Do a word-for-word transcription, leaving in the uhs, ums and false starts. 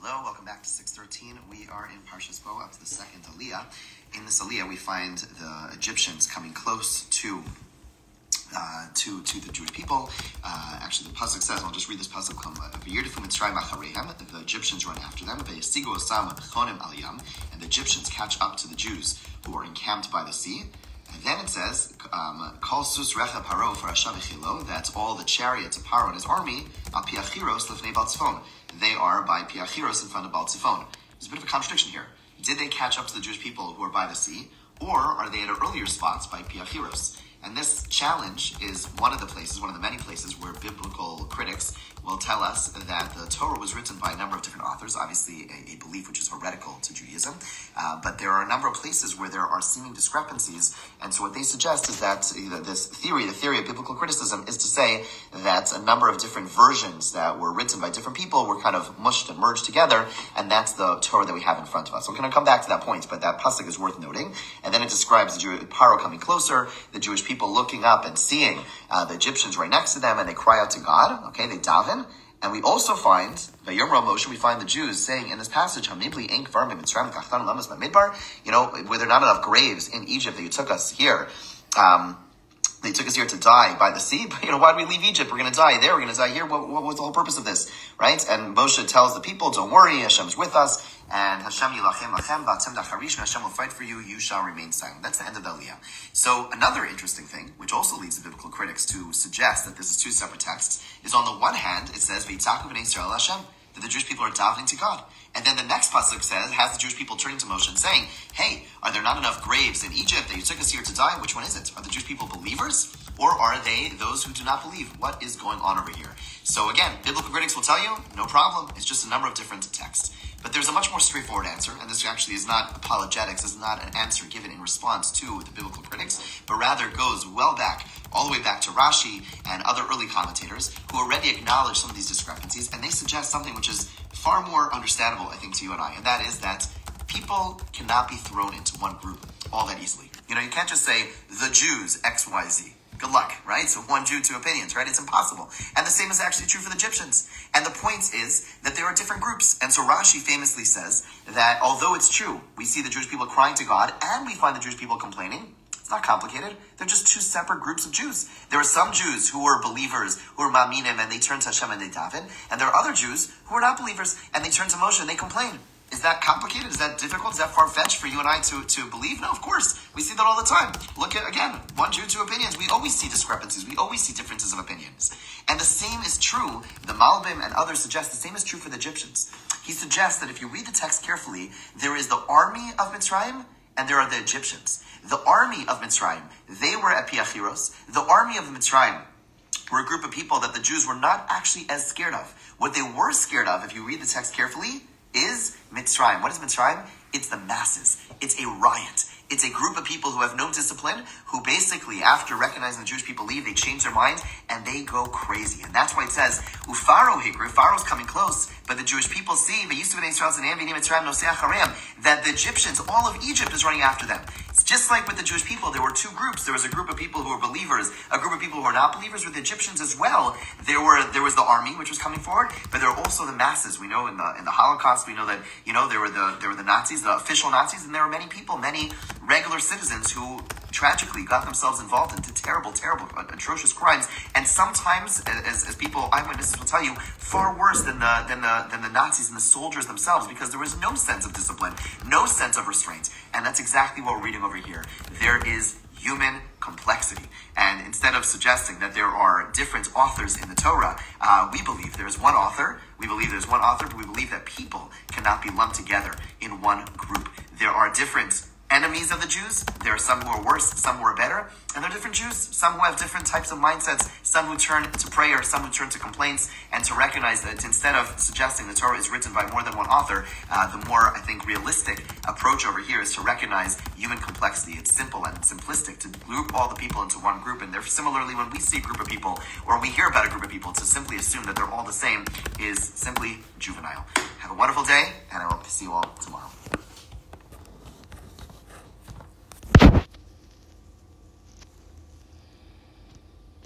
Hello, welcome back to six thirteen. We are in Parshas Bo, up to the second Aliyah. In this Aliyah, we find the Egyptians coming close to uh, to to the Jewish people. Uh, actually, the pasuk says, I'll just read this pasuk. The Egyptians run after them, and the Egyptians catch up to the Jews who are encamped by the sea. And then it says, um, Kol sus recha paro for that's all the chariots of Paro and his army, al piachiros lefnei Baal Tzifon. They are by piachiros in front of Baal Tzifon. There's a bit of a contradiction here. Did they catch up to the Jewish people who are by the sea, or are they at earlier spots by piachiros? And this challenge is one of the places, one of the many places where biblical critics will tell us that the Torah was written by a number of different authors, obviously a, a belief which is heretical to Judaism, uh, but there are a number of places where there are seeming discrepancies, and so what they suggest is that you know, this theory, the theory of biblical criticism, is to say that a number of different versions that were written by different people were kind of mushed and merged together, and that's the Torah that we have in front of us. So we're going to come back to that point, but that pasuk is worth noting, and then it describes the Jew, Paro coming closer, the Jewish people looking up and seeing uh, the Egyptians right next to them, and they cry out to God, okay, they daven. And we also find, by Yom Moshe, we find the Jews saying in this passage, you know, were there not enough graves in Egypt that you took us here? Um, they took us here to die by the sea, but you know, why did we leave Egypt? We're going to die there, we're going to die here. What, what was the whole purpose of this, right? And Moshe tells the people, don't worry, Hashem's with us, and Hashem yilachem lachem, v'atem dacharish, and Hashem will fight for you, you shall remain silent. That's the end of the Aliyah. So another interesting thing, which also leads the biblical critics to suggest that this is two separate texts, is on the one hand, it says, v'yitzaku b'nei Yisrael Hashem, that the Jewish people are davening to God. And then the next pasuk says, has the Jewish people turning to Moshe and saying, hey, are there not enough graves in Egypt that you took us here to die? Which one is it? Are the Jewish people believers? Or are they those who do not believe? What is going on over here? So again, biblical critics will tell you, no problem. It's just a number of different texts. But there's a much more straightforward answer, and this actually is not apologetics, is not an answer given in response to the biblical critics, but rather goes well back, all the way back to Rashi and other early commentators who already acknowledge some of these discrepancies, and they suggest something which is far more understandable, I think, to you and I, and that is that people cannot be thrown into one group all that easily. You know, you can't just say, the Jews, X Y Z. Good luck, right? So one Jew, two opinions, right? It's impossible. And the same is actually true for the Egyptians. And the point is that there are different groups. And so Rashi famously says that although it's true, we see the Jewish people crying to God and we find the Jewish people complaining, it's not complicated. They're just two separate groups of Jews. There are some Jews who are believers, who are ma'aminim, and they turn to Hashem and they daven. And there are other Jews who are not believers and they turn to Moshe and they complain. Is that complicated? Is that difficult? Is that far-fetched for you and I to, to believe? No, of course. We see that all the time. Look at, again, one Jew, two opinions. We always see discrepancies. We always see differences of opinions. And the same is true, the Malbim and others suggest the same is true for the Egyptians. He suggests that if you read the text carefully, there is the army of Mitzrayim and there are the Egyptians. The army of Mitzrayim, they were at Piachiros. The army of Mitzrayim were a group of people that the Jews were not actually as scared of. What they were scared of, if you read the text carefully, is Mitzrayim. What is Mitzrayim? It's the masses. It's a riot. It's a group of people who have no discipline, who basically, after recognizing the Jewish people leave, they change their mind and they go crazy. And that's why it says, Ufaro hikru, Pharaoh's coming close, but the Jewish people see, that the Egyptians, all of Egypt is running after them. It's just like with the Jewish people, there were two groups. There was a group of people who were believers, a group of people who were not believers. With the Egyptians as well, there were there was the army which was coming forward, but there were also the masses. We know in the in the Holocaust, we know that you know there were the there were the Nazis, the official Nazis, and there were many people, many regular citizens who tragically got themselves involved into terrible, terrible, atrocious crimes, and sometimes, as, as people, eyewitnesses will tell you, far worse than the than the than the Nazis and the soldiers themselves, because there was no sense of discipline, no sense of restraint, and that's exactly what we're reading over here. There is human complexity, and instead of suggesting that there are different authors in the Torah, uh, we believe there is one author. We believe there's one author, but we believe that people cannot be lumped together in one group. There are different enemies of the Jews. There are some who are worse, some who are better, and there are different Jews, some who have different types of mindsets, some who turn to prayer, some who turn to complaints, and to recognize that instead of suggesting the Torah is written by more than one author, uh, the more, I think, realistic approach over here is to recognize human complexity. It's simple and simplistic to group all the people into one group, and therefore, similarly, when we see a group of people, or we hear about a group of people, to simply assume that they're all the same is simply juvenile. Have a wonderful day, and I will see you all tomorrow.